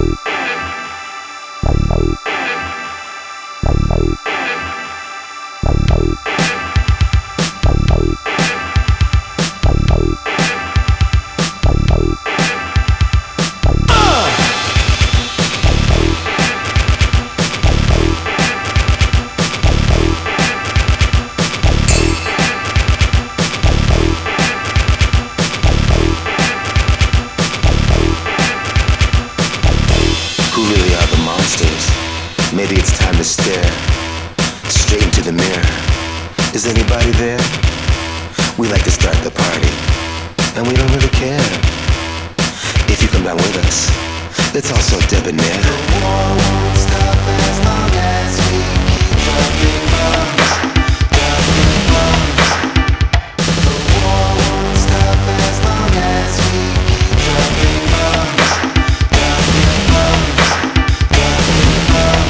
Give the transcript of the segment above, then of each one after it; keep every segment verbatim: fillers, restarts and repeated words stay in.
Maybe it's time to stare straight into the mirror. Is anybody there? We like to start the party, and we don't really care. If you come down with us, it's all so debonair. The war won't stop as long as we keep dropping bombs, dropping bombs. The war won't stop as long as we keep dropping bombs, dropping bombs, dropping bombs.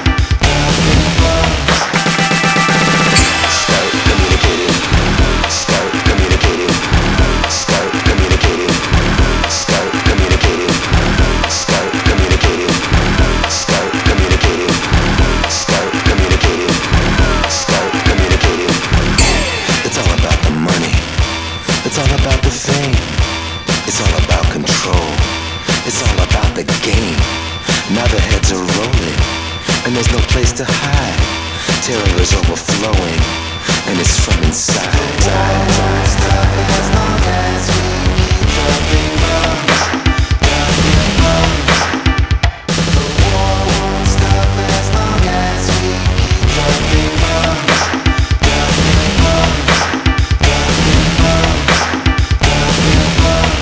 Start communicating. Start communicating. Start communicating. Start communicating. Start communicating. Start communicating. Start communicating. Start communicating. It's all about the money. It's all about the fame. It's all about control. It's all about the game. Now the heads are rolling, and there's no place to hide. Terror is overflowing, and it's from inside. The war won't stop as long as we keep dropping bombs, dropping bombs. The war won't stop as long as we keep dropping bombs, dropping bombs, dropping bombs, dropping bombs.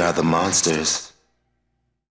are the monsters.